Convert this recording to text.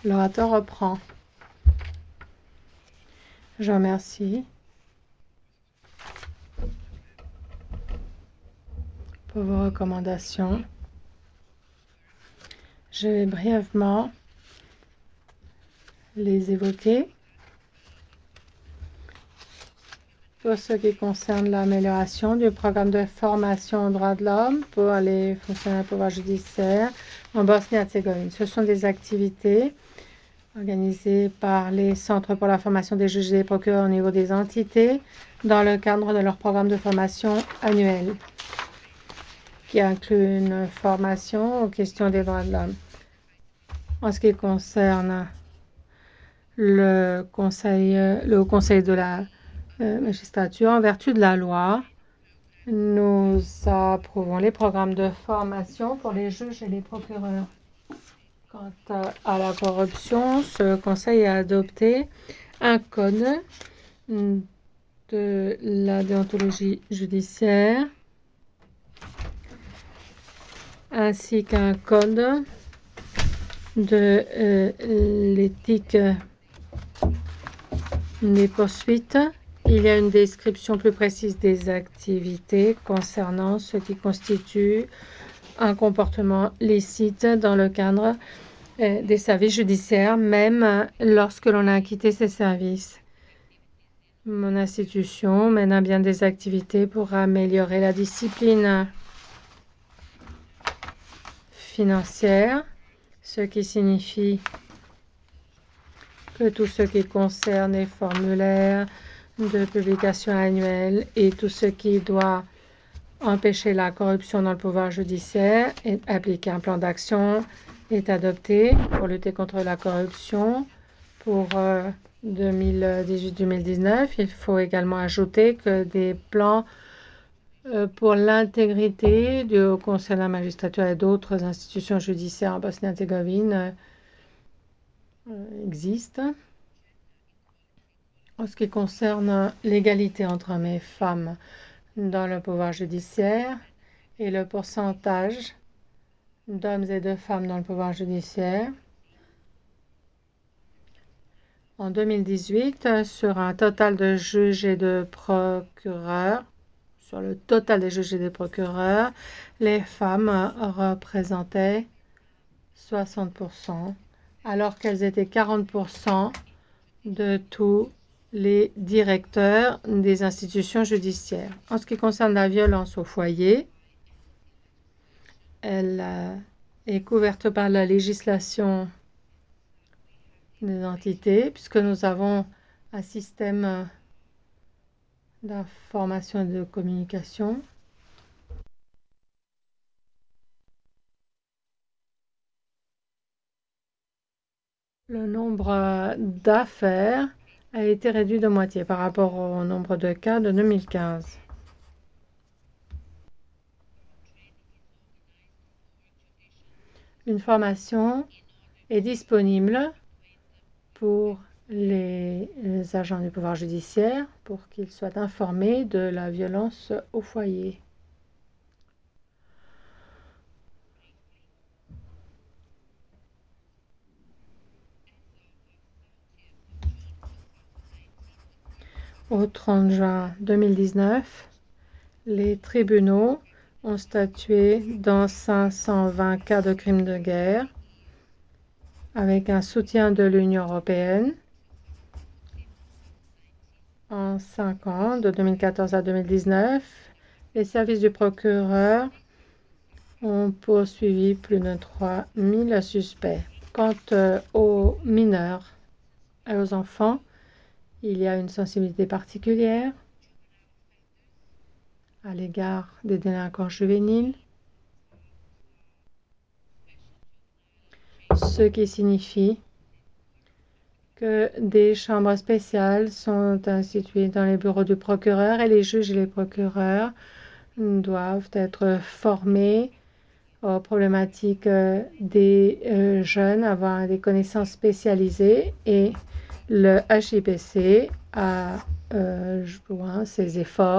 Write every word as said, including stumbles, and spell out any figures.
L'orateur reprend. Je vous remercie pour vos recommandations. Je vais brièvement les évoquer. Pour ce qui concerne l'amélioration du programme de formation aux droits de l'homme pour les fonctionnaires du pouvoir judiciaire en Bosnie-Herzégovine. Ce sont des activités organisées par les centres pour la formation des juges et des procureurs au niveau des entités dans le cadre de leur programme de formation annuel qui inclut une formation aux questions des droits de l'homme. En ce qui concerne le conseil, le Haut Conseil de la euh, magistrature, en vertu de la loi, nous approuvons les programmes de formation pour les juges et les procureurs. Quant à la corruption, ce conseil a adopté un code de la déontologie judiciaire ainsi qu'un code de euh, l'éthique des poursuites. Il y a une description plus précise des activités concernant ce qui constitue un comportement licite dans le cadre euh, des services judiciaires, même lorsque l'on a quitté ces services. Mon institution mène à bien des activités pour améliorer la discipline financière, ce qui signifie que tout ce qui concerne les formulaires de publication annuelle et tout ce qui doit empêcher la corruption dans le pouvoir judiciaire et appliquer un plan d'action est adopté pour lutter contre la corruption pour euh, deux mille dix-huit deux mille dix-neuf. Il faut également ajouter que des plans euh, pour l'intégrité du Haut Conseil de la magistrature et d'autres institutions judiciaires en Bosnie-Herzégovine euh, existent. En ce qui concerne l'égalité entre hommes et femmes dans le pouvoir judiciaire et le pourcentage d'hommes et de femmes dans le pouvoir judiciaire, en deux mille dix-huit, sur un total de juges et de procureurs, sur le total des juges et des procureurs, les femmes représentaient soixante pour cent, alors qu'elles étaient quarante pour cent de tous les directeurs des institutions judiciaires. En ce qui concerne la violence au foyer, elle est couverte par la législation des entités, puisque nous avons un système d'information et de communication. Le nombre d'affaires a été réduit de moitié par rapport au nombre de cas de deux mille quinze. Une formation est disponible pour les agents du pouvoir judiciaire pour qu'ils soient informés de la violence au foyer. Au trente juin deux mille dix-neuf, les tribunaux ont statué dans cinq cent vingt cas de crimes de guerre avec un soutien de l'Union européenne. En cinq ans, de deux mille quatorze à deux mille dix-neuf, les services du procureur ont poursuivi plus de trois mille suspects. Quant aux mineurs et aux enfants, il y a une sensibilité particulière à l'égard des délinquants juvéniles, ce qui signifie que des chambres spéciales sont instituées dans les bureaux du procureur et les juges et les procureurs doivent être formés aux problématiques des jeunes, avoir des connaissances spécialisées, et le H I P C a euh, joint ses efforts